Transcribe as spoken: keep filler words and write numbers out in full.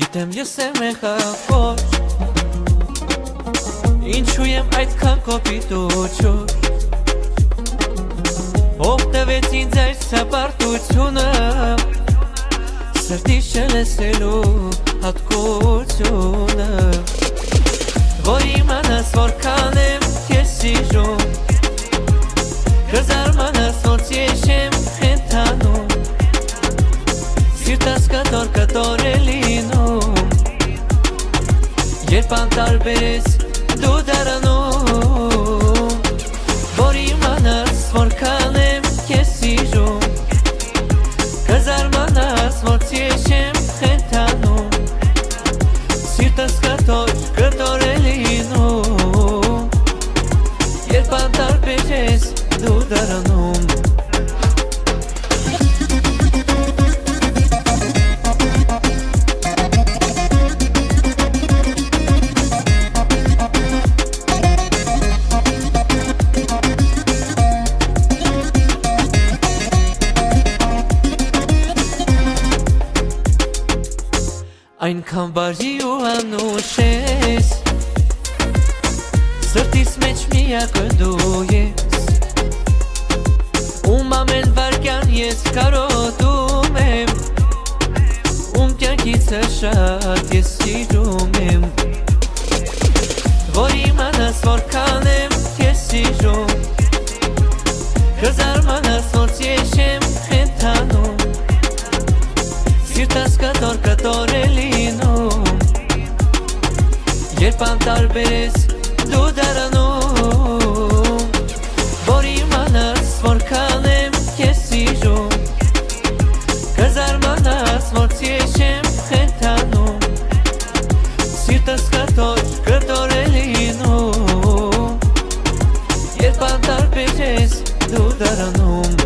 Գիտեմ ես եմ եղավոր Ինչու եմ այդքան կոպիտ ու չոր Ով տվեց ինձ այս սապարտությունը Սրտիս չլսելու հատկությունը Որ իմանաս որքան եմ քեզ սիրում Կզարմանաս ոնց ես եմ խենթանում Սիրտս կտոր կտոր է լինում Երբ անտարբեր ես դու դարանում Որ իմանաս որքան եմ քեզ սիրում Կզարմանաս ոնց ես եմ խենթանում Սիրտս կտոր կտոր է լինում Երբ անտարբեր ես դու դարանում Այնքան բարի ու անուշ ես Սրտիս մեջ միակը դու ես Ում ամեն վարկյան ես կարոտում եմ Ում կյանքիցը շատ ես սիրում եմ Որ իմանաս որքան եմ քեզ սիրում Կզարմանաս ոնց ես եմ խենթանում Սիրտս կտոր կտոր է լինում Երբ անտարբեր ես դու դարանում Որ իմանաս որքան եմ քեզ սիրում Կզարմանաս ոնց ես եմ խենթանում Սիրտս կտոր կտոր է լինում Երբ անտարբեր ես դու դարանում